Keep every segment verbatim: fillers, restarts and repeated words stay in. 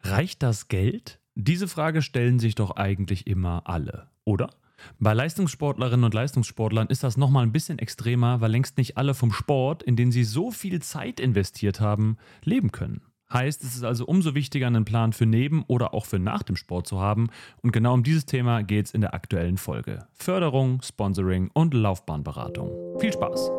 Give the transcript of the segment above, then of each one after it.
Reicht das Geld? Diese Frage stellen sich doch eigentlich immer alle, oder? Bei Leistungssportlerinnen und Leistungssportlern ist das nochmal ein bisschen extremer, weil längst nicht alle vom Sport, in den sie so viel Zeit investiert haben, leben können. Heißt, es ist also umso wichtiger, einen Plan für neben oder auch für nach dem Sport zu haben. Und genau um dieses Thema geht es in der aktuellen Folge. Förderung, Sponsoring und Laufbahnberatung. Viel Spaß!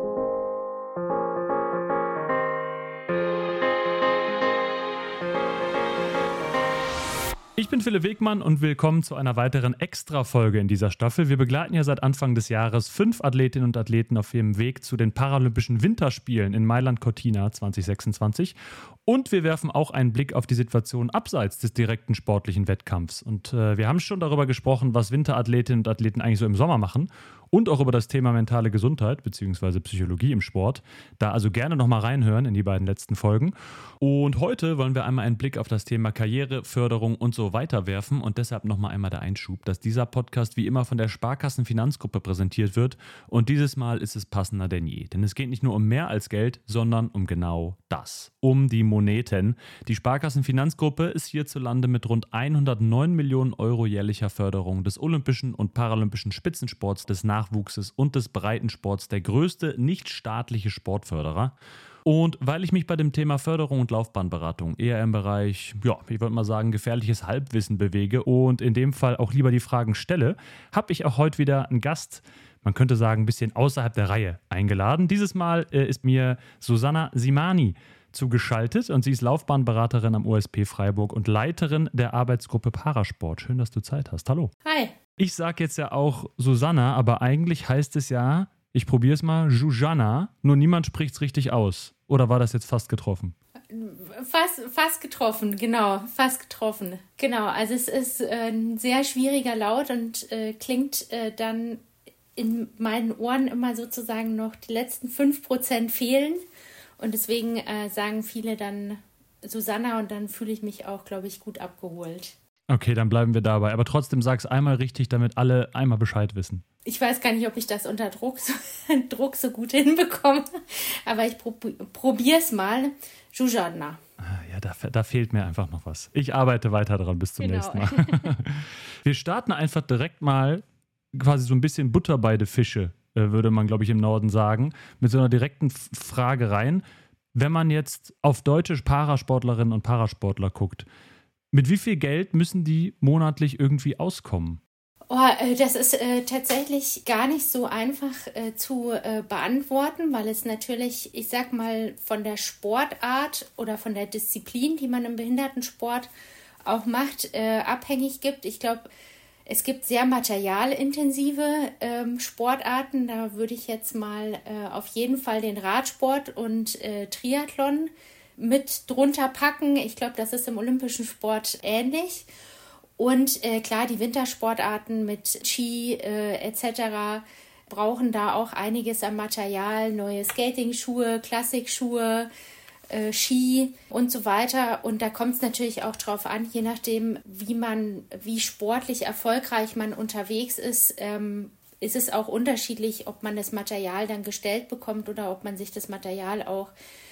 Ich bin Philipp Wegmann und willkommen zu einer weiteren Extra-Folge in dieser Staffel. Wir begleiten ja seit Anfang des Jahres fünf Athletinnen und Athleten auf ihrem Weg zu den Paralympischen Winterspielen in Mailand-Cortina zwanzig sechsundzwanzig. Und wir werfen auch einen Blick auf die Situation abseits des direkten sportlichen Wettkampfs. Und äh, wir haben schon darüber gesprochen, was Winterathletinnen und Athleten eigentlich so im Sommer machen. Und auch über das Thema mentale Gesundheit bzw. Psychologie im Sport. Da also gerne nochmal reinhören in die beiden letzten Folgen. Und heute wollen wir einmal einen Blick auf das Thema Karriere, Förderung und so weiter werfen. Und deshalb nochmal einmal der Einschub, dass dieser Podcast wie immer von der Sparkassen-Finanzgruppe präsentiert wird. Und dieses Mal ist es passender denn je. Denn es geht nicht nur um mehr als Geld, sondern um genau das. Um die Moneten. Die Sparkassen-Finanzgruppe ist hierzulande mit rund hundertneun Millionen Euro jährlicher Förderung des olympischen und paralympischen Spitzensports, des Nachwuchses und des Breitensports der größte nichtstaatliche Sportförderer. Und weil ich mich bei dem Thema Förderung und Laufbahnberatung eher im Bereich, ja, ich würde mal sagen, gefährliches Halbwissen bewege und in dem Fall auch lieber die Fragen stelle, habe ich auch heute wieder einen Gast, man könnte sagen, ein bisschen außerhalb der Reihe eingeladen. Dieses Mal äh, ist mir Susanna Simani zugeschaltet und sie ist Laufbahnberaterin am O S P Freiburg und Leiterin der Arbeitsgruppe Parasport. Schön, dass du Zeit hast. Hallo. Hi. Ich sage jetzt ja auch Susanna, aber eigentlich heißt es ja, ich probiere es mal, Zuzana, nur niemand spricht es richtig aus. Oder war das jetzt fast getroffen? Fast, fast getroffen, genau, fast getroffen. Genau, also es ist äh, ein sehr schwieriger Laut und äh, klingt äh, dann in meinen Ohren immer sozusagen noch die letzten fünf Prozent fehlen. Und deswegen äh, sagen viele dann Susanna und dann fühle ich mich auch, glaube ich, gut abgeholt. Okay, dann bleiben wir dabei. Aber trotzdem sag's einmal richtig, damit alle einmal Bescheid wissen. Ich weiß gar nicht, ob ich das unter Druck so, Druck so gut hinbekomme, aber ich probiere es mal. Zuzana. Ja, da, da fehlt mir einfach noch was. Ich arbeite weiter dran bis zum genau. nächsten Mal. Wir starten einfach direkt mal quasi so ein bisschen Butter bei den Fische, würde man, glaube ich, im Norden sagen, mit so einer direkten Frage rein. Wenn man jetzt auf deutsche Parasportlerinnen und Parasportler guckt, mit wie viel Geld müssen die monatlich irgendwie auskommen? Oh, das ist äh, tatsächlich gar nicht so einfach äh, zu äh, beantworten, weil es natürlich, ich sag mal, von der Sportart oder von der Disziplin, die man im Behindertensport auch macht, äh, abhängig gibt. Ich glaube, es gibt sehr materialintensive ähm, Sportarten. Da würde ich jetzt mal äh, auf jeden Fall den Radsport und äh, Triathlon mit drunter packen. Ich glaube, das ist im olympischen Sport ähnlich. Und äh, klar, die Wintersportarten mit Ski äh, et cetera brauchen da auch einiges an Material, neue Skating-Schuhe, Klassikschuhe, äh, Ski und so weiter. Und da kommt es natürlich auch drauf an, je nachdem, wie man, wie sportlich erfolgreich man unterwegs ist, ähm, ist es auch unterschiedlich, ob man das Material dann gestellt bekommt oder ob man sich das Material auch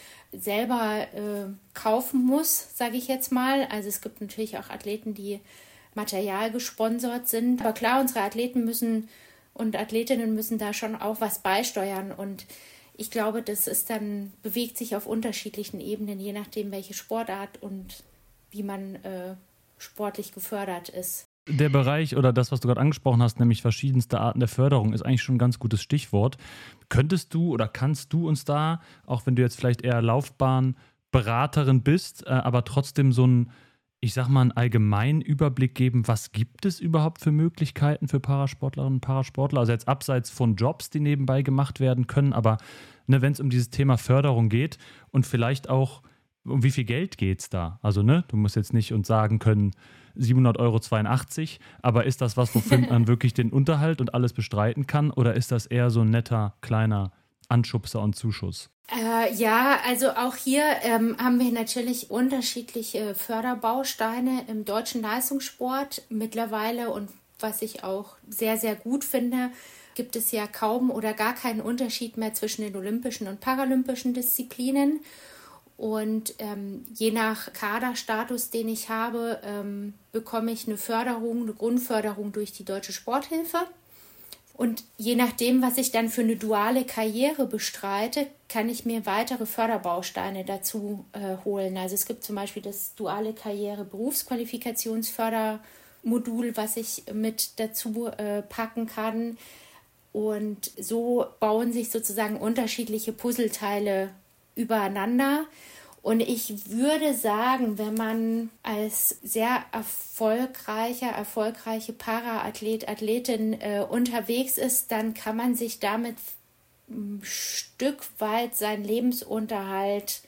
selber äh, kaufen muss, sage ich jetzt mal. Also es gibt natürlich auch Athleten, die Material gesponsert sind. Aber klar, unsere Athleten müssen und Athletinnen müssen da schon auch was beisteuern. Und ich glaube, das ist dann, bewegt sich auf unterschiedlichen Ebenen, je nachdem, welche Sportart und wie man äh, sportlich gefördert ist. Der Bereich oder das, was du gerade angesprochen hast, nämlich verschiedenste Arten der Förderung, ist eigentlich schon ein ganz gutes Stichwort. Könntest du oder kannst du uns da, auch wenn du jetzt vielleicht eher Laufbahnberaterin bist, äh, aber trotzdem so ein, ich sag mal, einen allgemeinen Überblick geben, was gibt es überhaupt für Möglichkeiten für Parasportlerinnen und Parasportler? Also jetzt abseits von Jobs, die nebenbei gemacht werden können, aber ne, wenn es um dieses Thema Förderung geht und vielleicht auch, um wie viel Geld geht es da? Also ne, du musst jetzt nicht uns sagen können, siebenhundert Euro zweiundachtzig, aber ist das was, wofür man wirklich den Unterhalt und alles bestreiten kann oder ist das eher so ein netter, kleiner Anschubser und Zuschuss? Äh, ja, also auch hier ähm, haben wir natürlich unterschiedliche Förderbausteine im deutschen Leistungssport mittlerweile und was ich auch sehr, sehr gut finde, gibt es ja kaum oder gar keinen Unterschied mehr zwischen den olympischen und paralympischen Disziplinen. Und ähm, je nach Kaderstatus, den ich habe, ähm, bekomme ich eine Förderung, eine Grundförderung durch die Deutsche Sporthilfe. Und je nachdem, was ich dann für eine duale Karriere bestreite, kann ich mir weitere Förderbausteine dazu äh, holen. Also es gibt zum Beispiel das duale Karriere Berufsqualifikationsfördermodul, was ich mit dazu äh, packen kann. Und so bauen sich sozusagen unterschiedliche Puzzleteile übereinander. Und ich würde sagen, wenn man als sehr erfolgreicher, erfolgreiche Paraathlet, Athletin äh, unterwegs ist, dann kann man sich damit ein Stück weit seinen Lebensunterhalt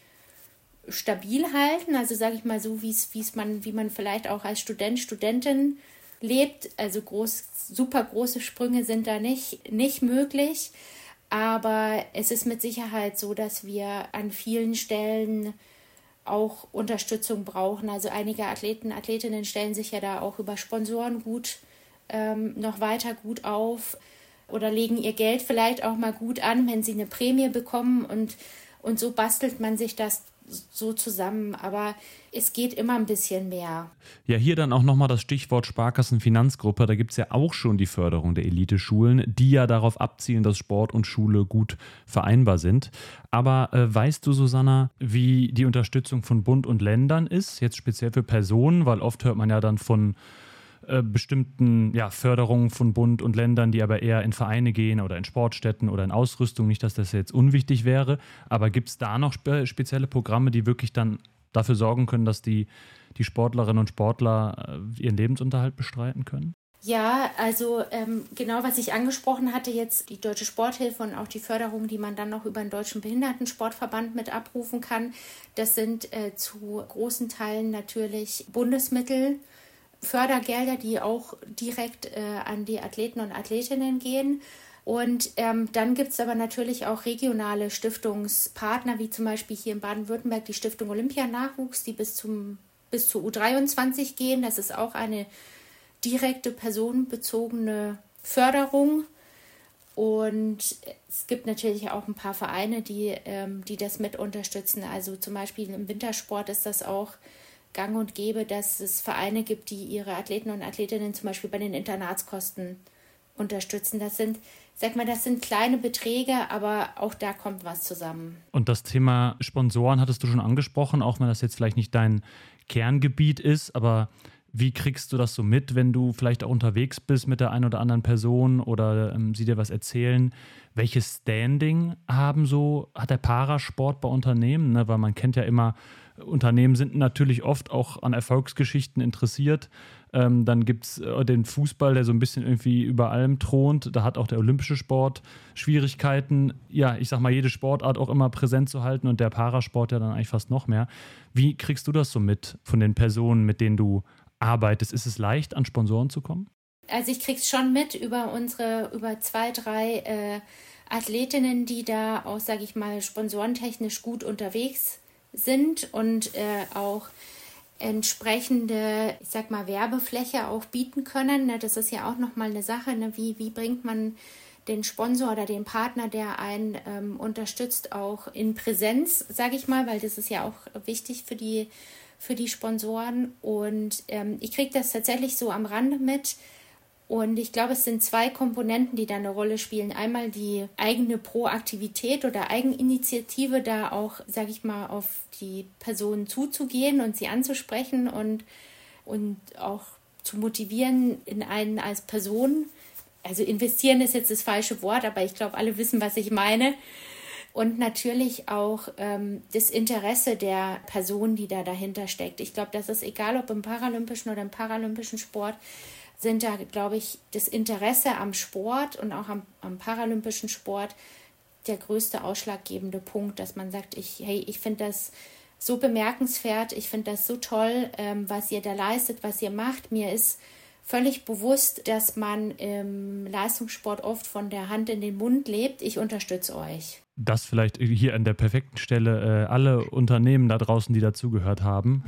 stabil halten. Also sage ich mal so, wie es, wie es man, wie man vielleicht auch als Student, Studentin lebt. Also groß, super große Sprünge sind da nicht, nicht möglich. Aber es ist mit Sicherheit so, dass wir an vielen Stellen auch Unterstützung brauchen. Also einige Athleten, Athletinnen stellen sich ja da auch über Sponsoren gut ähm, noch weiter gut auf oder legen ihr Geld vielleicht auch mal gut an, wenn sie eine Prämie bekommen. Und, und so bastelt man sich das so zusammen, aber es geht immer ein bisschen mehr. Ja, hier dann auch nochmal das Stichwort Sparkassenfinanzgruppe. Da gibt es ja auch schon die Förderung der Eliteschulen, die ja darauf abzielen, dass Sport und Schule gut vereinbar sind. Aber äh, weißt du, Susanna, wie die Unterstützung von Bund und Ländern ist, jetzt speziell für Personen, weil oft hört man ja dann von äh, bestimmten ja, Förderungen von Bund und Ländern, die aber eher in Vereine gehen oder in Sportstätten oder in Ausrüstung. Nicht, dass das jetzt unwichtig wäre, aber gibt es da noch spe- spezielle Programme, die wirklich dann dafür sorgen können, dass die, die Sportlerinnen und Sportler äh, ihren Lebensunterhalt bestreiten können? Ja, also ähm, genau, was ich angesprochen hatte, jetzt die Deutsche Sporthilfe und auch die Förderung, die man dann noch über den Deutschen Behindertensportverband mit abrufen kann, das sind äh, zu großen Teilen natürlich Bundesmittel, Fördergelder, die auch direkt äh, an die Athleten und Athletinnen gehen. Und ähm, dann gibt es aber natürlich auch regionale Stiftungspartner, wie zum Beispiel hier in Baden-Württemberg die Stiftung Olympianachwuchs, die bis zum bis zur U dreiundzwanzig gehen. Das ist auch eine direkte personenbezogene Förderung. Und es gibt natürlich auch ein paar Vereine, die, ähm, die das mit unterstützen. Also zum Beispiel im Wintersport ist das auch gang und gäbe, dass es Vereine gibt, die ihre Athleten und Athletinnen zum Beispiel bei den Internatskosten unterstützen. Das sind, sag mal, das sind kleine Beträge, aber auch da kommt was zusammen. Und das Thema Sponsoren hattest du schon angesprochen, auch wenn das jetzt vielleicht nicht dein Kerngebiet ist, aber wie kriegst du das so mit, wenn du vielleicht auch unterwegs bist mit der einen oder anderen Person oder ähm, sie dir was erzählen? Welches Standing haben so, hat der Parasport bei Unternehmen? Ne? Weil man kennt ja immer, Unternehmen sind natürlich oft auch an Erfolgsgeschichten interessiert. Ähm, dann gibt es äh, den Fußball, der so ein bisschen irgendwie über allem thront. Da hat auch der olympische Sport Schwierigkeiten, ja, ich sag mal, jede Sportart auch immer präsent zu halten und der Parasport ja dann eigentlich fast noch mehr. Wie kriegst du das so mit von den Personen, mit denen du arbeitest? Ist es leicht, an Sponsoren zu kommen? Also ich krieg's schon mit über unsere, über zwei, drei äh, Athletinnen, die da auch, sage ich mal, sponsorentechnisch gut unterwegs sind und äh, auch entsprechende, ich sag mal, Werbefläche auch bieten können. Ne? Das ist ja auch nochmal eine Sache, ne? wie, wie bringt man den Sponsor oder den Partner, der einen ähm, unterstützt, auch in Präsenz, sage ich mal, weil das ist ja auch wichtig für die für die Sponsoren. Und ähm, ich kriege das tatsächlich so am Rande mit. Und ich glaube, es sind zwei Komponenten, die da eine Rolle spielen. Einmal die eigene Proaktivität oder Eigeninitiative, da auch, sage ich mal, auf die Person zuzugehen und sie anzusprechen und, und auch zu motivieren in einen als Person. Also investieren ist jetzt das falsche Wort, aber ich glaube, alle wissen, was ich meine. Und natürlich auch ähm, das Interesse der Person, die da dahinter steckt. Ich glaube, das ist egal, ob im paralympischen oder im paralympischen Sport, sind da, glaube ich, das Interesse am Sport und auch am, am paralympischen Sport der größte ausschlaggebende Punkt, dass man sagt, ich, hey, ich finde das so bemerkenswert, ich finde das so toll, ähm, was ihr da leistet, was ihr macht. Mir ist völlig bewusst, dass man im Leistungssport oft von der Hand in den Mund lebt. Ich unterstütze euch. Das vielleicht hier an der perfekten Stelle, äh, alle Unternehmen da draußen, die dazugehört haben,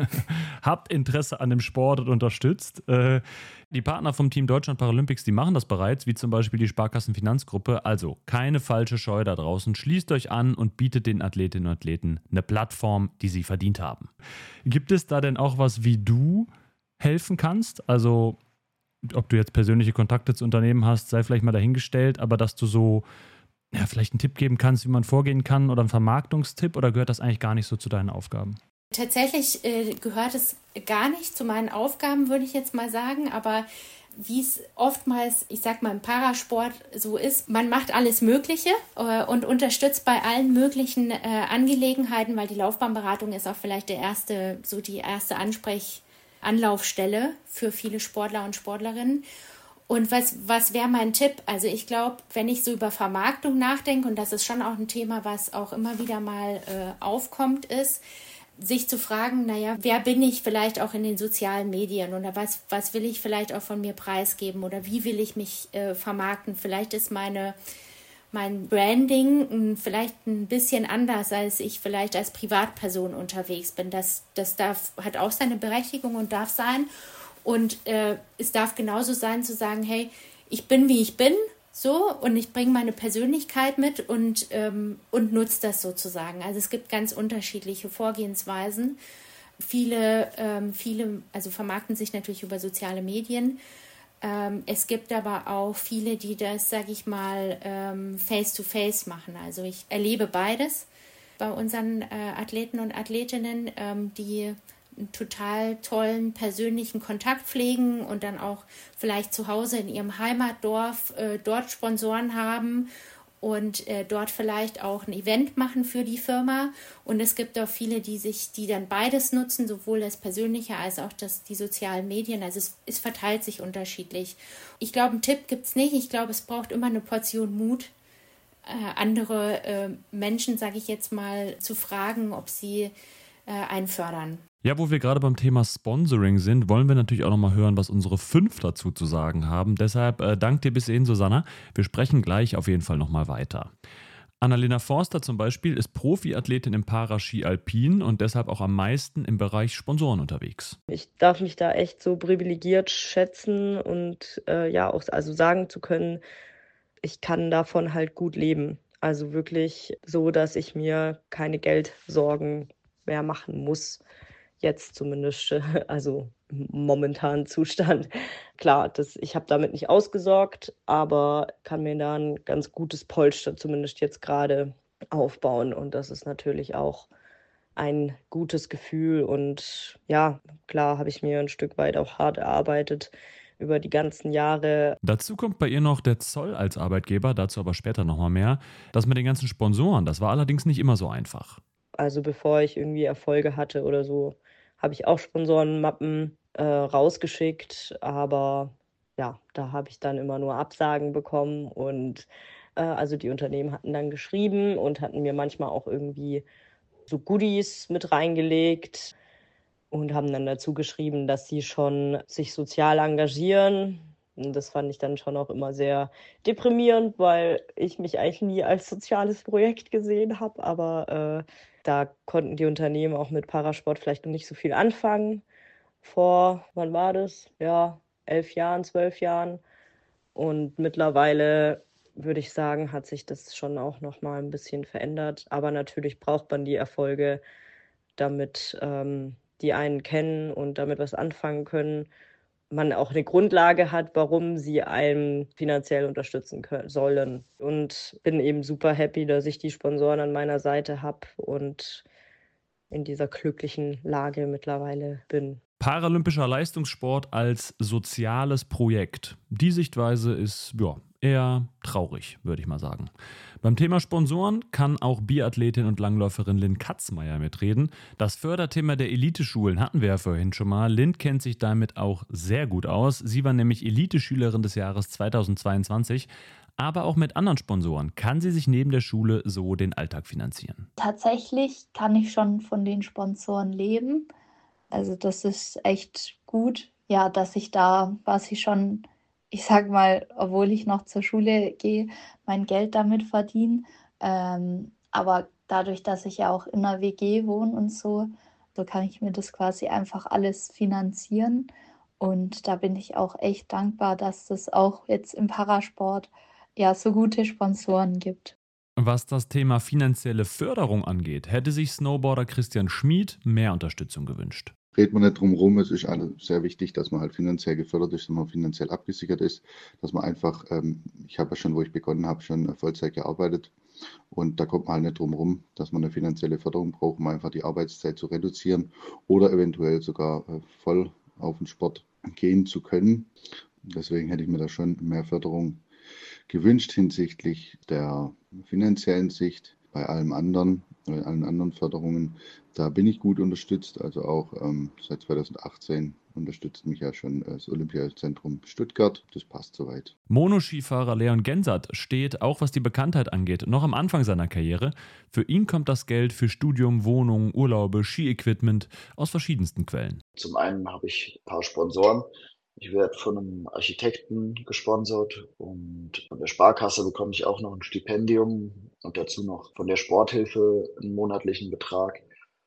habt Interesse an dem Sport und unterstützt. Äh, die Partner vom Team Deutschland Paralympics, die machen das bereits, wie zum Beispiel die Sparkassenfinanzgruppe. Also keine falsche Scheu da draußen. Schließt euch an und bietet den Athletinnen und Athleten eine Plattform, die sie verdient haben. Gibt es da denn auch was, wie du helfen kannst? Also ob du jetzt persönliche Kontakte zu Unternehmen hast, sei vielleicht mal dahingestellt, aber dass du so ja, vielleicht einen Tipp geben kannst, wie man vorgehen kann oder einen Vermarktungstipp, oder gehört das eigentlich gar nicht so zu deinen Aufgaben? Tatsächlich äh, gehört es gar nicht zu meinen Aufgaben, würde ich jetzt mal sagen, aber wie es oftmals, ich sag mal, im Parasport so ist, man macht alles Mögliche äh, und unterstützt bei allen möglichen äh, Angelegenheiten, weil die Laufbahnberatung ist auch vielleicht der erste, so die erste Ansprechanlaufstelle für viele Sportler und Sportlerinnen. Und was, was wäre mein Tipp? Also ich glaube, wenn ich so über Vermarktung nachdenke, und das ist schon auch ein Thema, was auch immer wieder mal äh, aufkommt, ist, sich zu fragen, naja, wer bin ich vielleicht auch in den sozialen Medien oder was, was will ich vielleicht auch von mir preisgeben oder wie will ich mich äh, vermarkten? Vielleicht ist meine, mein Branding mh, vielleicht ein bisschen anders, als ich vielleicht als Privatperson unterwegs bin. Das, das darf, hat auch seine Berechtigung und darf sein. Und äh, es darf genauso sein, zu sagen, hey, ich bin, wie ich bin, so, und ich bringe meine Persönlichkeit mit und, ähm, und nutze das sozusagen. Also es gibt ganz unterschiedliche Vorgehensweisen. Viele, ähm, viele, also vermarkten sich natürlich über soziale Medien. Ähm, es gibt aber auch viele, die das, sage ich mal, ähm, face-to-face machen. Also ich erlebe beides bei unseren äh, Athleten und Athletinnen, ähm, die einen total tollen persönlichen Kontakt pflegen und dann auch vielleicht zu Hause in ihrem Heimatdorf äh, dort Sponsoren haben und äh, dort vielleicht auch ein Event machen für die Firma. Und es gibt auch viele, die sich, die dann beides nutzen, sowohl das Persönliche als auch das, die sozialen Medien. Also es, es verteilt sich unterschiedlich. Ich glaube, einen Tipp gibt es nicht. Ich glaube, es braucht immer eine Portion Mut, äh, andere äh, Menschen, sage ich jetzt mal, zu fragen, ob sie äh, einen fördern. Ja, wo wir gerade beim Thema Sponsoring sind, wollen wir natürlich auch nochmal hören, was unsere fünf dazu zu sagen haben. Deshalb äh, dank dir bis hierhin, Susanna. Wir sprechen gleich auf jeden Fall nochmal weiter. Annalena Forster zum Beispiel ist Profiathletin im Paraski Alpin und deshalb auch am meisten im Bereich Sponsoren unterwegs. Ich darf mich da echt so privilegiert schätzen und äh, ja auch also sagen zu können, ich kann davon halt gut leben. Also wirklich so, dass ich mir keine Geldsorgen mehr machen muss. Jetzt zumindest, also im momentanen Zustand. Klar, das, ich habe damit nicht ausgesorgt, aber kann mir da ein ganz gutes Polster zumindest jetzt gerade aufbauen. Und das ist natürlich auch ein gutes Gefühl. Und ja, klar habe ich mir ein Stück weit auch hart erarbeitet über die ganzen Jahre. Dazu kommt bei ihr noch der Zoll als Arbeitgeber, dazu aber später nochmal mehr. Das mit den ganzen Sponsoren, das war allerdings nicht immer so einfach. Also bevor ich irgendwie Erfolge hatte oder so, habe ich auch Sponsorenmappen äh, rausgeschickt, aber ja, da habe ich dann immer nur Absagen bekommen und äh, also die Unternehmen hatten dann geschrieben und hatten mir manchmal auch irgendwie so Goodies mit reingelegt und haben dann dazu geschrieben, dass sie schon sich sozial engagieren. Und das fand ich dann schon auch immer sehr deprimierend, weil ich mich eigentlich nie als soziales Projekt gesehen habe, aber äh, da konnten die Unternehmen auch mit Parasport vielleicht noch nicht so viel anfangen. Vor, wann war das? Ja, elf Jahren, zwölf Jahren. Und mittlerweile würde ich sagen, hat sich das schon auch noch mal ein bisschen verändert. Aber natürlich braucht man die Erfolge, damit ähm, die einen kennen und damit was anfangen können. Man auch eine Grundlage hat, warum sie einen finanziell unterstützen können, sollen. Und bin eben super happy, dass ich die Sponsoren an meiner Seite habe und in dieser glücklichen Lage mittlerweile bin. Paralympischer Leistungssport als soziales Projekt. Die Sichtweise ist ja, eher traurig, würde ich mal sagen. Beim Thema Sponsoren kann auch Biathletin und Langläuferin Lynn Katzmeier mitreden. Das Förderthema der Eliteschulen hatten wir ja vorhin schon mal. Lynn kennt sich damit auch sehr gut aus. Sie war nämlich Eliteschülerin des Jahres zweitausendzweiundzwanzig. Aber auch mit anderen Sponsoren kann sie sich neben der Schule so den Alltag finanzieren. Tatsächlich kann ich schon von den Sponsoren leben. Also das ist echt gut. ja, dass ich da quasi schon, ich sag mal, obwohl ich noch zur Schule gehe, mein Geld damit verdiene. Ähm, aber dadurch, dass ich ja auch in einer W G wohne und so, so kann ich mir das quasi einfach alles finanzieren. Und da bin ich auch echt dankbar, dass es auch jetzt im Parasport ja so gute Sponsoren gibt. Was das Thema finanzielle Förderung angeht, hätte sich Snowboarder Christian Schmid mehr Unterstützung gewünscht. Redet man nicht drum rum, es ist alles sehr wichtig, dass man halt finanziell gefördert ist, dass man finanziell abgesichert ist, dass man einfach, ähm, ich habe ja schon, wo ich begonnen habe, schon Vollzeit gearbeitet und da kommt man halt nicht drum rum, dass man eine finanzielle Förderung braucht, um einfach die Arbeitszeit zu reduzieren oder eventuell sogar äh, voll auf den Sport gehen zu können. Deswegen hätte ich mir da schon mehr Förderung gewünscht hinsichtlich der finanziellen Sicht. Bei allem anderen, bei allen anderen Förderungen, da bin ich gut unterstützt. Also auch ähm, seit zweitausendachtzehn unterstützt mich ja schon das Olympiazentrum Stuttgart. Das passt soweit. Monoskifahrer Leon Gensert steht, auch was die Bekanntheit angeht, noch am Anfang seiner Karriere. Für ihn kommt das Geld für Studium, Wohnung, Urlaube, Ski-Equipment aus verschiedensten Quellen. Zum einen habe ich ein paar Sponsoren. Ich werde von einem Architekten gesponsert und von der Sparkasse bekomme ich auch noch ein Stipendium und dazu noch von der Sporthilfe einen monatlichen Betrag.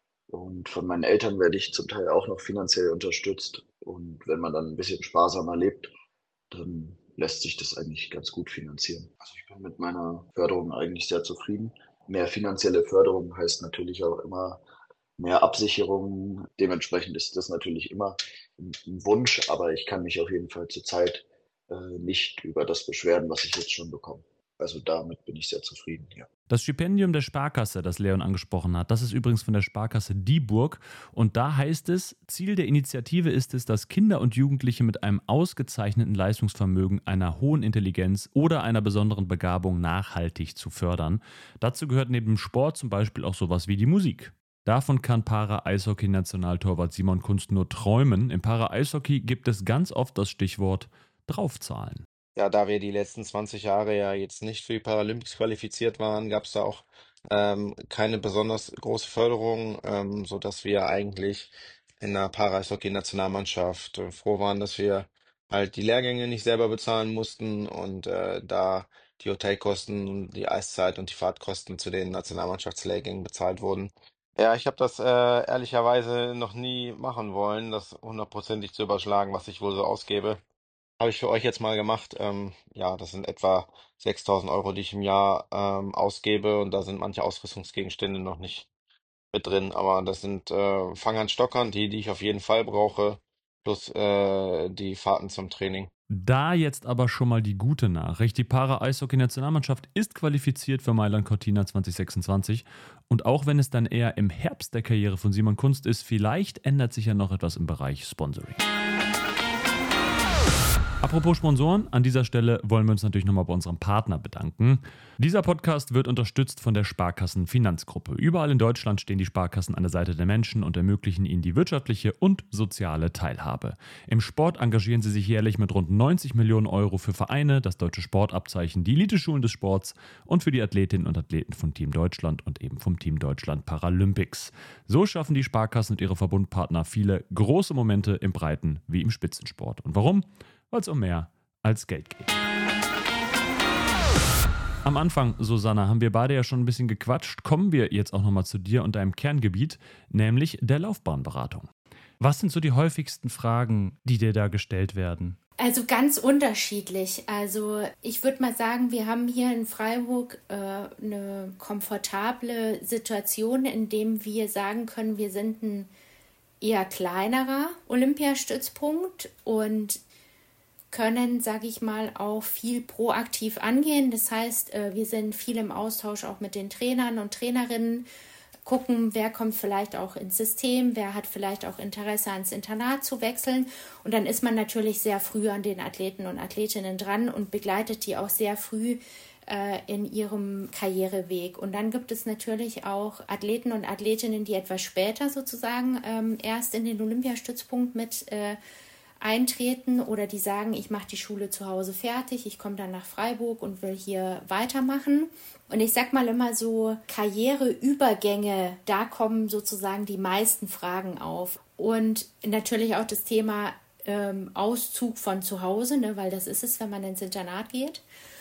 Und von meinen Eltern werde ich zum Teil auch noch finanziell unterstützt. Und wenn man dann ein bisschen sparsamer lebt, dann lässt sich das eigentlich ganz gut finanzieren. Also ich bin mit meiner Förderung eigentlich sehr zufrieden. Mehr finanzielle Förderung heißt natürlich auch immer mehr Absicherung. Dementsprechend ist das natürlich immer ein Wunsch, aber ich kann mich auf jeden Fall zurzeit äh, nicht über das beschweren, was ich jetzt schon bekomme. Also damit bin ich sehr zufrieden, ja. Das Stipendium der Sparkasse, das Leon angesprochen hat, das ist übrigens von der Sparkasse Dieburg. Und da heißt es, Ziel der Initiative ist es, dass Kinder und Jugendliche mit einem ausgezeichneten Leistungsvermögen, einer hohen Intelligenz oder einer besonderen Begabung nachhaltig zu fördern. Dazu gehört neben dem Sport zum Beispiel auch sowas wie die Musik. Davon kann Para-Eishockey-Nationaltorwart Simon Kunst nur träumen. Im Para-Eishockey gibt es ganz oft das Stichwort draufzahlen. Ja, da wir die letzten zwanzig Jahre ja jetzt nicht für die Paralympics qualifiziert waren, gab es da auch ähm, keine besonders große Förderung, ähm, sodass wir eigentlich in der Para-Eishockey-Nationalmannschaft äh, froh waren, dass wir halt die Lehrgänge nicht selber bezahlen mussten und äh, da die Hotelkosten, die Eiszeit und die Fahrtkosten zu den Nationalmannschaftslehrgängen bezahlt wurden. Ja, ich habe das äh, ehrlicherweise noch nie machen wollen, das hundertprozentig zu überschlagen, was ich wohl so ausgebe. Habe ich für euch jetzt mal gemacht. Ähm, ja, das sind etwa sechstausend Euro, die ich im Jahr ähm, ausgebe und da sind manche Ausrüstungsgegenstände noch nicht mit drin, aber das sind äh, Fangern, Stockern, die, die ich auf jeden Fall brauche, plus äh, die Fahrten zum Training. Da jetzt aber schon mal die gute Nachricht. Die Para-Eishockey-Nationalmannschaft ist qualifiziert für Mailand Cortina zwanzig sechsundzwanzig. Und auch wenn es dann eher im Herbst der Karriere von Simon Kunst ist, vielleicht ändert sich ja noch etwas im Bereich Sponsoring. Apropos Sponsoren, an dieser Stelle wollen wir uns natürlich nochmal bei unserem Partner bedanken. Dieser Podcast wird unterstützt von der Sparkassen Finanzgruppe. Überall in Deutschland stehen die Sparkassen an der Seite der Menschen und ermöglichen ihnen die wirtschaftliche und soziale Teilhabe. Im Sport engagieren sie sich jährlich mit rund neunzig Millionen Euro für Vereine, das deutsche Sportabzeichen, die Eliteschulen des Sports und für die Athletinnen und Athleten von Team Deutschland und eben vom Team Deutschland Paralympics. So schaffen die Sparkassen und ihre Verbundpartner viele große Momente im Breiten- wie im Spitzensport. Und warum? Weil es um mehr als Geld geht. Am Anfang, Susanna, haben wir beide ja schon ein bisschen gequatscht. Kommen wir jetzt auch nochmal zu dir und deinem Kerngebiet, nämlich der Laufbahnberatung. Was sind so die häufigsten Fragen, die dir da gestellt werden? Also ganz unterschiedlich. Also ich würde mal sagen, wir haben hier in Freiburg äh, eine komfortable Situation, in dem wir sagen können, wir sind ein eher kleinerer Olympiastützpunkt und können, sage ich mal, auch viel proaktiv angehen. Das heißt, wir sind viel im Austausch auch mit den Trainern und Trainerinnen, gucken, wer kommt vielleicht auch ins System, wer hat vielleicht auch Interesse, ans Internat zu wechseln. Und dann ist man natürlich sehr früh an den Athleten und Athletinnen dran und begleitet die auch sehr früh äh, in ihrem Karriereweg. Und dann gibt es natürlich auch Athleten und Athletinnen, die etwas später sozusagen ähm, erst in den Olympiastützpunkt mit äh, eintreten oder die sagen, ich mache die Schule zu Hause fertig, ich komme dann nach Freiburg und will hier weitermachen. Und ich sag mal immer so, Karriereübergänge, da kommen sozusagen die meisten Fragen auf. Und natürlich auch das Thema, ähm, Auszug von zu Hause, ne, weil das ist es, wenn man ins Internat geht.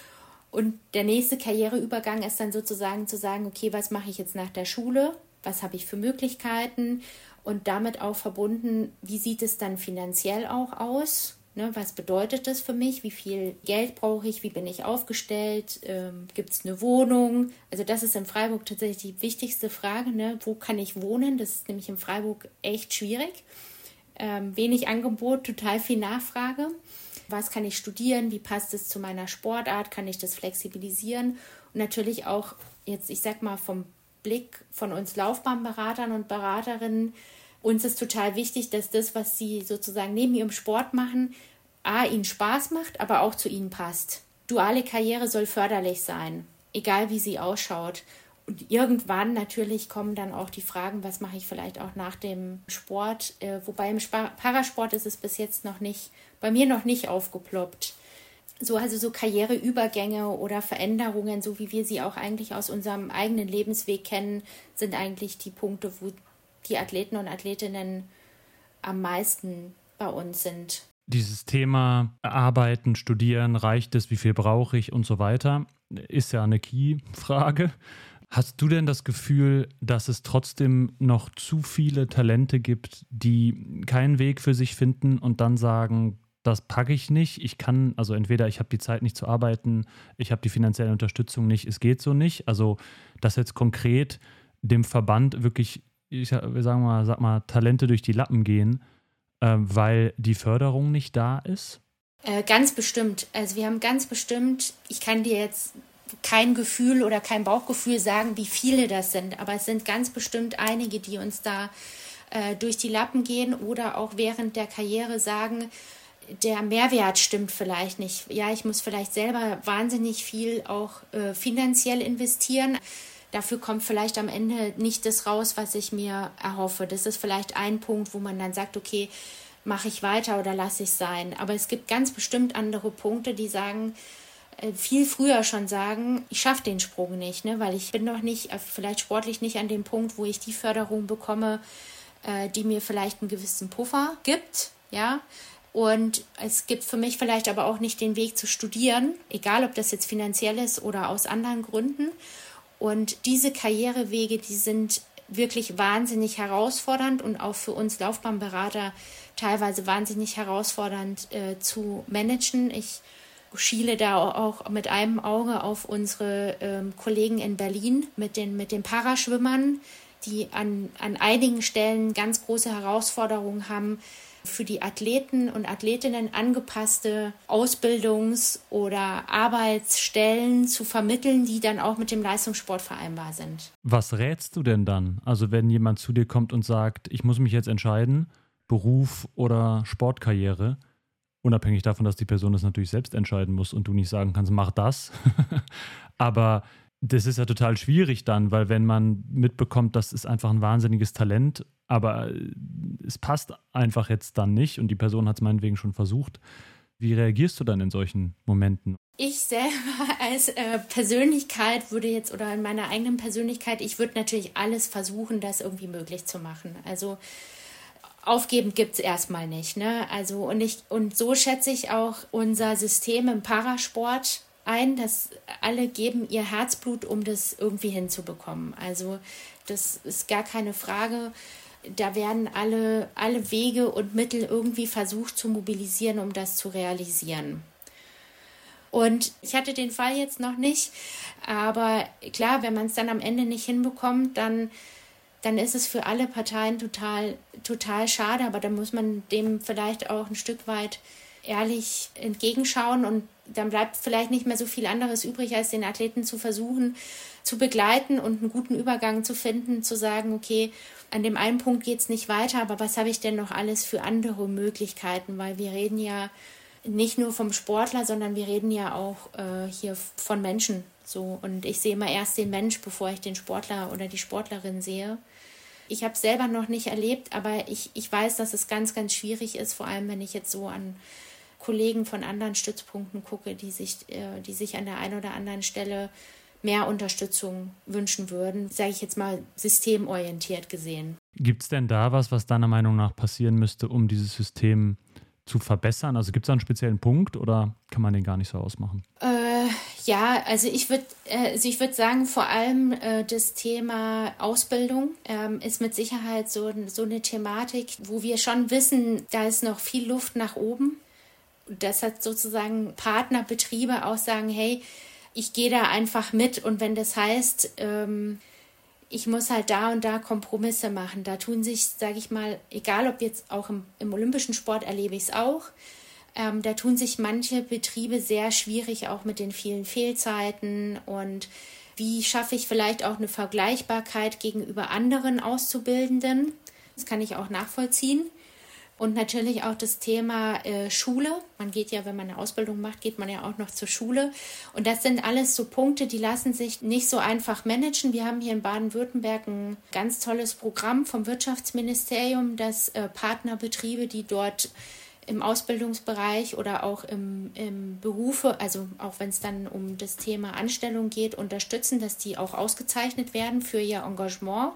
Und der nächste Karriereübergang ist dann sozusagen zu sagen, okay, was mache ich jetzt nach der Schule? Was habe ich für Möglichkeiten? Und damit auch verbunden, wie sieht es dann finanziell auch aus? Ne, was bedeutet das für mich? Wie viel Geld brauche ich? Wie bin ich aufgestellt? Ähm, gibt es eine Wohnung? Also das ist in Freiburg tatsächlich die wichtigste Frage. Ne? Wo kann ich wohnen? Das ist nämlich in Freiburg echt schwierig. Ähm, wenig Angebot, total viel Nachfrage. Was kann ich studieren? Wie passt es zu meiner Sportart? Kann ich das flexibilisieren? Und natürlich auch jetzt, ich sag mal, vom Blick von uns Laufbahnberatern und Beraterinnen, uns ist total wichtig, dass das, was sie sozusagen neben ihrem Sport machen, A, ihnen Spaß macht, aber auch zu ihnen passt. Duale Karriere soll förderlich sein, egal wie sie ausschaut. Und irgendwann natürlich kommen dann auch die Fragen, was mache ich vielleicht auch nach dem Sport, äh, wobei im Sp- Parasport ist es bis jetzt noch nicht, bei mir noch nicht aufgeploppt. So, also so Karriereübergänge oder Veränderungen, so wie wir sie auch eigentlich aus unserem eigenen Lebensweg kennen, sind eigentlich die Punkte, wo die Athleten und Athletinnen am meisten bei uns sind. Dieses Thema Arbeiten, Studieren, reicht es, wie viel brauche ich und so weiter, ist ja eine Key-Frage. Hast du denn das Gefühl, dass es trotzdem noch zu viele Talente gibt, die keinen Weg für sich finden und dann sagen, das packe ich nicht, ich kann, also entweder ich habe die Zeit nicht zu arbeiten, ich habe die finanzielle Unterstützung nicht, es geht so nicht. Also dass jetzt konkret dem Verband wirklich, ich sag mal, sag mal, Talente durch die Lappen gehen, äh, weil die Förderung nicht da ist? Äh, ganz bestimmt. Also wir haben ganz bestimmt, ich kann dir jetzt kein Gefühl oder kein Bauchgefühl sagen, wie viele das sind, aber es sind ganz bestimmt einige, die uns da äh, durch die Lappen gehen oder auch während der Karriere sagen, der Mehrwert stimmt vielleicht nicht. Ja, ich muss vielleicht selber wahnsinnig viel auch äh, finanziell investieren. Dafür kommt vielleicht am Ende nicht das raus, was ich mir erhoffe. Das ist vielleicht ein Punkt, wo man dann sagt, okay, mache ich weiter oder lasse ich es sein. Aber es gibt ganz bestimmt andere Punkte, die sagen, äh, viel früher schon sagen, ich schaffe den Sprung nicht, ne? Weil ich bin noch nicht, äh, vielleicht sportlich nicht an dem Punkt, wo ich die Förderung bekomme, äh, die mir vielleicht einen gewissen Puffer gibt, ja. Und es gibt für mich vielleicht aber auch nicht den Weg zu studieren, egal ob das jetzt finanziell ist oder aus anderen Gründen. Und diese Karrierewege, die sind wirklich wahnsinnig herausfordernd und auch für uns Laufbahnberater teilweise wahnsinnig herausfordernd äh, zu managen. Ich schiele da auch mit einem Auge auf unsere ähm, Kollegen in Berlin mit den, mit den Paraschwimmern, die an, an einigen Stellen ganz große Herausforderungen haben, für die Athleten und Athletinnen angepasste Ausbildungs- oder Arbeitsstellen zu vermitteln, die dann auch mit dem Leistungssport vereinbar sind. Was rätst du denn dann? Also wenn jemand zu dir kommt und sagt, ich muss mich jetzt entscheiden, Beruf oder Sportkarriere, unabhängig davon, dass die Person das natürlich selbst entscheiden muss und du nicht sagen kannst, mach das. Aber das ist ja total schwierig dann, weil wenn man mitbekommt, das ist einfach ein wahnsinniges Talent, aber es passt einfach jetzt dann nicht und die Person hat es meinetwegen schon versucht. Wie reagierst du dann in solchen Momenten? Ich selber als äh, Persönlichkeit würde jetzt, oder in meiner eigenen Persönlichkeit, ich würde natürlich alles versuchen, das irgendwie möglich zu machen. Also aufgeben gibt es erstmal nicht, ne? Also und ich, und so schätze ich auch unser System im Parasport ein, dass alle geben ihr Herzblut, um das irgendwie hinzubekommen. Also das ist gar keine Frage. Da werden alle, alle Wege und Mittel irgendwie versucht zu mobilisieren, um das zu realisieren. Und ich hatte den Fall jetzt noch nicht, aber klar, wenn man es dann am Ende nicht hinbekommt, dann, dann ist es für alle Parteien total, total schade, aber dann muss man dem vielleicht auch ein Stück weit ehrlich entgegenschauen und dann bleibt vielleicht nicht mehr so viel anderes übrig, als den Athleten zu versuchen, zu begleiten und einen guten Übergang zu finden, zu sagen, okay, an dem einen Punkt geht es nicht weiter, aber was habe ich denn noch alles für andere Möglichkeiten? Weil wir reden ja nicht nur vom Sportler, sondern wir reden ja auch äh, hier von Menschen. So. Und ich sehe immer erst den Mensch, bevor ich den Sportler oder die Sportlerin sehe. Ich habe es selber noch nicht erlebt, aber ich, ich weiß, dass es ganz, ganz schwierig ist, vor allem wenn ich jetzt so an Kollegen von anderen Stützpunkten gucke, die sich, äh, die sich an der einen oder anderen Stelle mehr Unterstützung wünschen würden, sage ich jetzt mal systemorientiert gesehen. Gibt es denn da was, was deiner Meinung nach passieren müsste, um dieses System zu verbessern? Also gibt es da einen speziellen Punkt oder kann man den gar nicht so ausmachen? Äh, ja, also ich würde äh, also ich würde sagen, vor allem äh, das Thema Ausbildung ähm, ist mit Sicherheit so, so eine Thematik, wo wir schon wissen, da ist noch viel Luft nach oben. Das hat sozusagen Partnerbetriebe auch sagen, hey, ich gehe da einfach mit und wenn das heißt, ähm, ich muss halt da und da Kompromisse machen. Da tun sich, sage ich mal, egal ob jetzt auch im, im olympischen Sport erlebe ich es auch, ähm, da tun sich manche Betriebe sehr schwierig, auch mit den vielen Fehlzeiten und wie schaffe ich vielleicht auch eine Vergleichbarkeit gegenüber anderen Auszubildenden. Das kann ich auch nachvollziehen. Und natürlich auch das Thema äh, Schule. Man geht ja, wenn man eine Ausbildung macht, geht man ja auch noch zur Schule. Und das sind alles so Punkte, die lassen sich nicht so einfach managen. Wir haben hier in Baden-Württemberg ein ganz tolles Programm vom Wirtschaftsministerium, das äh, Partnerbetriebe, die dort im Ausbildungsbereich oder auch im, im Berufe, also auch wenn es dann um das Thema Anstellung geht, unterstützen, dass die auch ausgezeichnet werden für ihr Engagement.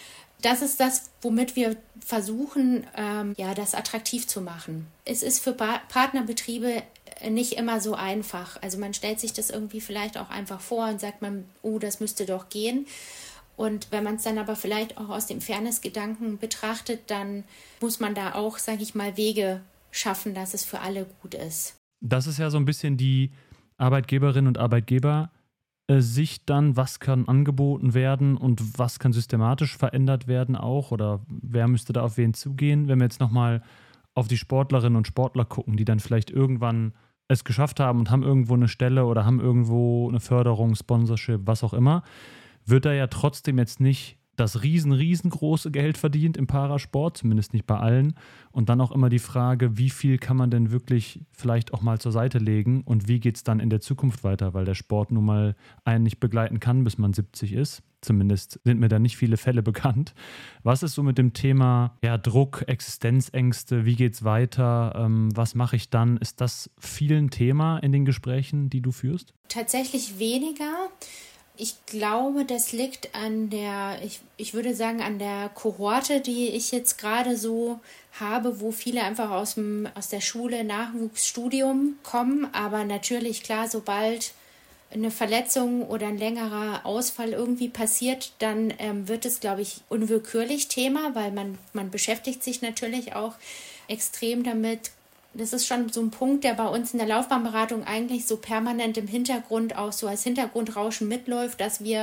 Das ist das, womit wir versuchen, ähm, ja, das attraktiv zu machen. Es ist für ba- Partnerbetriebe nicht immer so einfach. Also man stellt sich das irgendwie vielleicht auch einfach vor und sagt man, oh, das müsste doch gehen. Und wenn man es dann aber vielleicht auch aus dem Fairness-Gedanken betrachtet, dann muss man da auch, sage ich mal, Wege schaffen, dass es für alle gut ist. Das ist ja so ein bisschen die Arbeitgeberinnen und Arbeitgeber Sicht dann, was kann angeboten werden und was kann systematisch verändert werden auch oder wer müsste da auf wen zugehen, wenn wir jetzt nochmal auf die Sportlerinnen und Sportler gucken, die dann vielleicht irgendwann es geschafft haben und haben irgendwo eine Stelle oder haben irgendwo eine Förderung, Sponsorship, was auch immer, wird da ja trotzdem jetzt nicht das riesen, riesengroße Geld verdient im Parasport, zumindest nicht bei allen. Und dann auch immer die Frage, wie viel kann man denn wirklich vielleicht auch mal zur Seite legen und wie geht es dann in der Zukunft weiter, weil der Sport nun mal einen nicht begleiten kann, bis man siebzig ist. Zumindest sind mir da nicht viele Fälle bekannt. Was ist so mit dem Thema ja, Druck, Existenzängste, wie geht's weiter, ähm, was mache ich dann? Ist das viel ein Thema in den Gesprächen, die du führst? Tatsächlich weniger. Ich glaube, das liegt an der, ich, ich würde sagen, an der Kohorte, die ich jetzt gerade so habe, wo viele einfach aus dem, aus der Schule, Nachwuchsstudium kommen. Aber natürlich, klar, sobald eine Verletzung oder ein längerer Ausfall irgendwie passiert, dann ähm, wird es, glaube ich, unwillkürlich Thema, weil man, man beschäftigt sich natürlich auch extrem damit. Das ist schon so ein Punkt, der bei uns in der Laufbahnberatung eigentlich so permanent im Hintergrund auch so als Hintergrundrauschen mitläuft, dass wir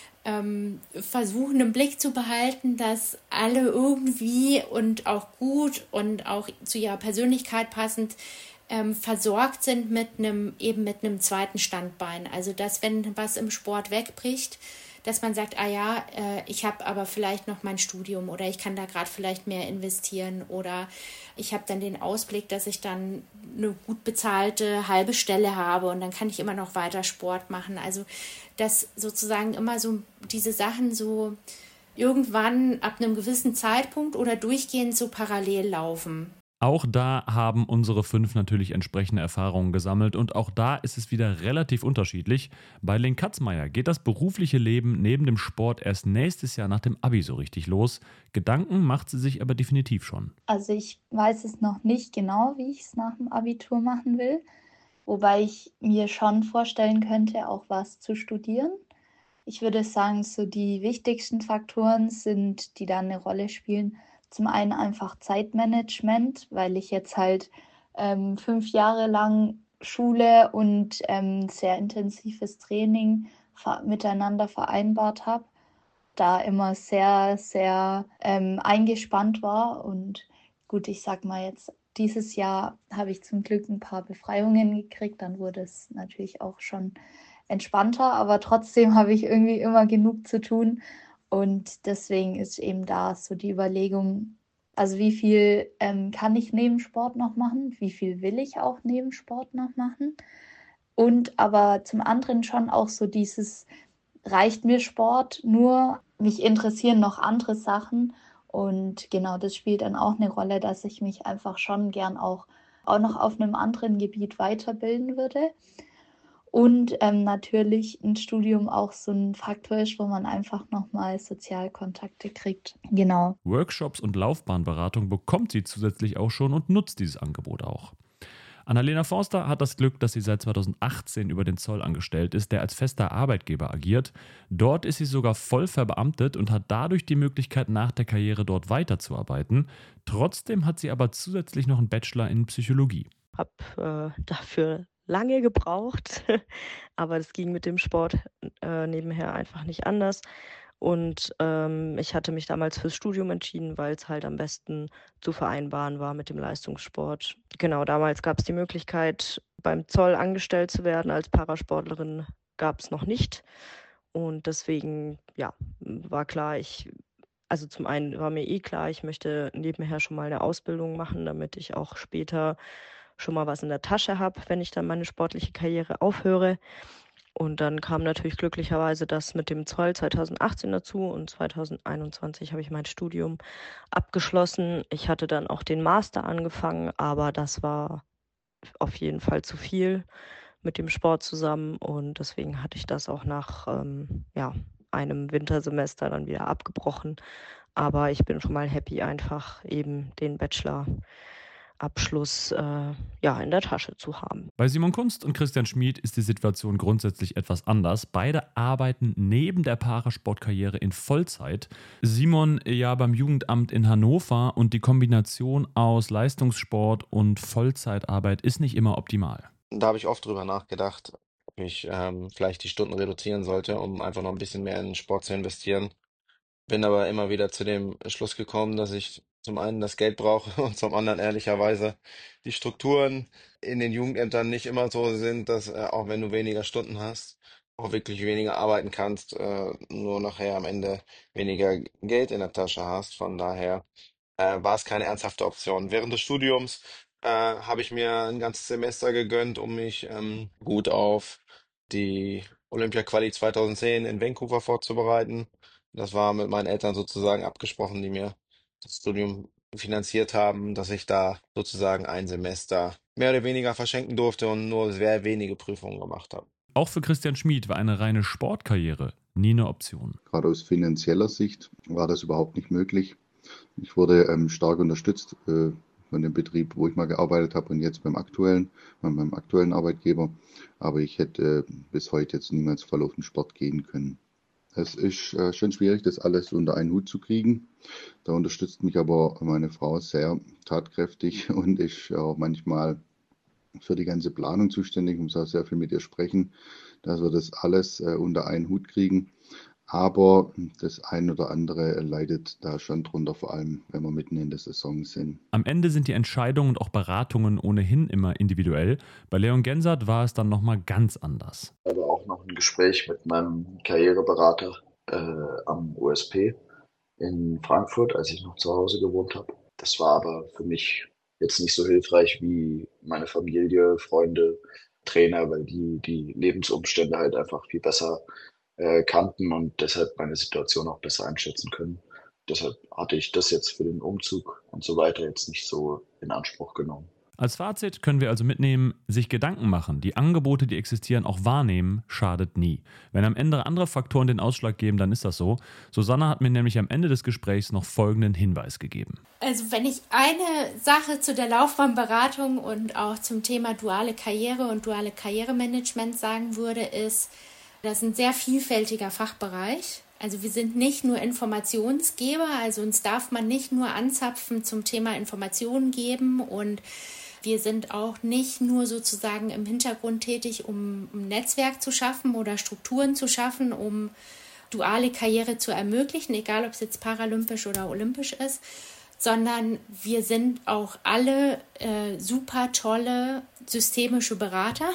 ähm, versuchen, im Blick zu behalten, dass alle irgendwie und auch gut und auch zu ihrer Persönlichkeit passend ähm, versorgt sind mit einem eben mit einem zweiten Standbein. Also dass, wenn was im Sport wegbricht, dass man sagt, ah ja, äh, ich habe aber vielleicht noch mein Studium oder ich kann da gerade vielleicht mehr investieren oder ich habe dann den Ausblick, dass ich dann eine gut bezahlte halbe Stelle habe und dann kann ich immer noch weiter Sport machen. Also dass sozusagen immer so diese Sachen so irgendwann ab einem gewissen Zeitpunkt oder durchgehend so parallel laufen. Auch da haben unsere fünf natürlich entsprechende Erfahrungen gesammelt und auch da ist es wieder relativ unterschiedlich. Bei Lynn Katzmeier geht das berufliche Leben neben dem Sport erst nächstes Jahr nach dem Abi so richtig los. Gedanken macht sie sich aber definitiv schon. Also ich weiß es noch nicht genau, wie ich es nach dem Abitur machen will, wobei ich mir schon vorstellen könnte, auch was zu studieren. Ich würde sagen, so die wichtigsten Faktoren sind, die da eine Rolle spielen, zum einen einfach Zeitmanagement, weil ich jetzt halt ähm, fünf Jahre lang Schule und ähm, sehr intensives Training ver- miteinander vereinbart habe, da immer sehr, sehr ähm, eingespannt war. Und gut, ich sag mal jetzt, dieses Jahr habe ich zum Glück ein paar Befreiungen gekriegt, dann wurde es natürlich auch schon entspannter, aber trotzdem habe ich irgendwie immer genug zu tun. Und deswegen ist eben da so die Überlegung, also wie viel ähm, kann ich neben Sport noch machen, wie viel will ich auch neben Sport noch machen. Und aber zum anderen schon auch so dieses, reicht mir Sport nur, mich interessieren noch andere Sachen. Und genau das spielt dann auch eine Rolle, dass ich mich einfach schon gern auch, auch noch auf einem anderen Gebiet weiterbilden würde. Und ähm, natürlich ein Studium auch so ein Faktor ist, wo man einfach nochmal Sozialkontakte kriegt. Genau. Workshops und Laufbahnberatung bekommt sie zusätzlich auch schon und nutzt dieses Angebot auch. Annalena Forster hat das Glück, dass sie seit zweitausendachtzehn über den Zoll angestellt ist, der als fester Arbeitgeber agiert. Dort ist sie sogar voll verbeamtet und hat dadurch die Möglichkeit, nach der Karriere dort weiterzuarbeiten. Trotzdem hat sie aber zusätzlich noch einen Bachelor in Psychologie. Ich habe äh, dafür lange gebraucht, aber das ging mit dem Sport äh, nebenher einfach nicht anders. Und ähm, ich hatte mich damals fürs Studium entschieden, weil es halt am besten zu vereinbaren war mit dem Leistungssport. Genau, damals gab es die Möglichkeit, beim Zoll angestellt zu werden. Als Parasportlerin gab es noch nicht. Und deswegen, ja, war klar, ich, also zum einen war mir eh klar, ich möchte nebenher schon mal eine Ausbildung machen, damit ich auch später schon mal was in der Tasche habe, wenn ich dann meine sportliche Karriere aufhöre. Und dann kam natürlich glücklicherweise das mit dem Zoll zweitausendachtzehn dazu und zweitausendeinundzwanzig habe ich mein Studium abgeschlossen. Ich hatte dann auch den Master angefangen, aber das war auf jeden Fall zu viel mit dem Sport zusammen und deswegen hatte ich das auch nach ähm, ja, einem Wintersemester dann wieder abgebrochen. Aber ich bin schon mal happy, einfach eben den Bachelor Abschluss äh, ja, in der Tasche zu haben. Bei Simon Kunst und Christian Schmid ist die Situation grundsätzlich etwas anders. Beide arbeiten neben der Parasportkarriere in Vollzeit. Simon ja beim Jugendamt in Hannover und die Kombination aus Leistungssport und Vollzeitarbeit ist nicht immer optimal. Da habe ich oft drüber nachgedacht, ob ich ähm, vielleicht die Stunden reduzieren sollte, um einfach noch ein bisschen mehr in den Sport zu investieren. Bin aber immer wieder zu dem Schluss gekommen, dass ich zum einen das Geld brauche und zum anderen ehrlicherweise die Strukturen in den Jugendämtern nicht immer so sind, dass äh, auch wenn du weniger Stunden hast, auch wirklich weniger arbeiten kannst, äh, nur nachher am Ende weniger Geld in der Tasche hast. Von daher äh, war es keine ernsthafte Option. Während des Studiums äh, habe ich mir ein ganzes Semester gegönnt, um mich ähm, gut auf die Olympia-Quali zweitausendzehn in Vancouver vorzubereiten. Das war mit meinen Eltern sozusagen abgesprochen, die mir das Studium finanziert haben, dass ich da sozusagen ein Semester mehr oder weniger verschenken durfte und nur sehr wenige Prüfungen gemacht habe. Auch für Christian Schmid war eine reine Sportkarriere nie eine Option. Gerade aus finanzieller Sicht war das überhaupt nicht möglich. Ich wurde ähm, stark unterstützt äh, von dem Betrieb, wo ich mal gearbeitet habe und jetzt beim aktuellen, bei meinem aktuellen Arbeitgeber. Aber ich hätte äh, bis heute jetzt niemals voll auf den Sport gehen können. Es ist äh, schon schwierig, das alles unter einen Hut zu kriegen. Da unterstützt mich aber meine Frau sehr tatkräftig und ist auch manchmal für die ganze Planung zuständig. Ich muss auch sehr viel mit ihr sprechen, dass wir das alles äh, unter einen Hut kriegen. Aber das ein oder andere leidet da schon drunter, vor allem wenn wir mitten in der Saison sind. Am Ende sind die Entscheidungen und auch Beratungen ohnehin immer individuell. Bei Leon Gensert war es dann nochmal ganz anders. Ich hatte auch noch ein Gespräch mit meinem Karriereberater äh, am U S P in Frankfurt, als ich noch zu Hause gewohnt habe. Das war aber für mich jetzt nicht so hilfreich wie meine Familie, Freunde, Trainer, weil die die Lebensumstände halt einfach viel besser äh, kannten und deshalb meine Situation auch besser einschätzen können. Deshalb hatte ich das jetzt für den Umzug und so weiter jetzt nicht so in Anspruch genommen. Als Fazit können wir also mitnehmen, sich Gedanken machen, die Angebote, die existieren, auch wahrnehmen, schadet nie. Wenn am Ende andere Faktoren den Ausschlag geben, dann ist das so. Susanne hat mir nämlich am Ende des Gesprächs noch folgenden Hinweis gegeben. Also wenn ich eine Sache zu der Laufbahnberatung und auch zum Thema duale Karriere und duale Karrieremanagement sagen würde, ist, das ist ein sehr vielfältiger Fachbereich. Also wir sind nicht nur Informationsgeber, also uns darf man nicht nur anzapfen zum Thema Informationen geben und wir sind auch nicht nur sozusagen im Hintergrund tätig, um ein Netzwerk zu schaffen oder Strukturen zu schaffen, um duale Karriere zu ermöglichen, egal ob es jetzt paralympisch oder olympisch ist, sondern wir sind auch alle äh, super tolle systemische Berater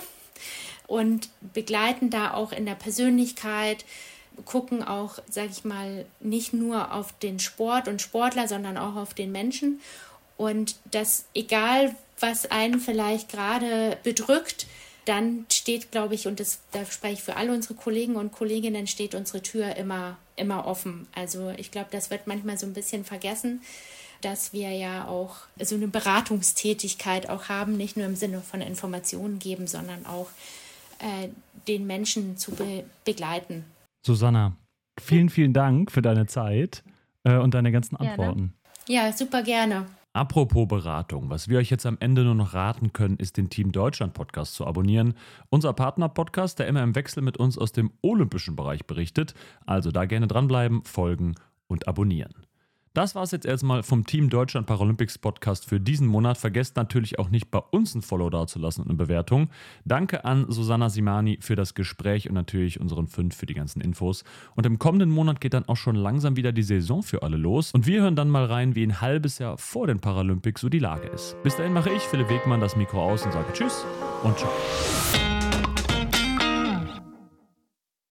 und begleiten da auch in der Persönlichkeit, gucken auch, sage ich mal, nicht nur auf den Sport und Sportler, sondern auch auf den Menschen. Und das, egal was einen vielleicht gerade bedrückt, dann steht, glaube ich, und das, da spreche ich für alle unsere Kollegen und Kolleginnen, steht unsere Tür immer, immer offen. Also ich glaube, das wird manchmal so ein bisschen vergessen, dass wir ja auch so eine Beratungstätigkeit auch haben, nicht nur im Sinne von Informationen geben, sondern auch äh, den Menschen zu be- begleiten. Susanna, vielen, vielen Dank für deine Zeit äh, und deine ganzen Antworten. Ja, super gerne. Apropos Beratung, was wir euch jetzt am Ende nur noch raten können, ist den Team Deutschland Podcast zu abonnieren. Unser Partner-Podcast, der immer im Wechsel mit uns aus dem olympischen Bereich berichtet. Also da gerne dranbleiben, folgen und abonnieren. Das war es jetzt erstmal vom Team Deutschland Paralympics Podcast für diesen Monat. Vergesst natürlich auch nicht, bei uns ein Follow dazulassen und eine Bewertung. Danke an Susanna Simani für das Gespräch und natürlich unseren Fünf für die ganzen Infos. Und im kommenden Monat geht dann auch schon langsam wieder die Saison für alle los. Und wir hören dann mal rein, wie ein halbes Jahr vor den Paralympics so die Lage ist. Bis dahin mache ich, Philipp Wegmann, das Mikro aus und sage Tschüss und Ciao.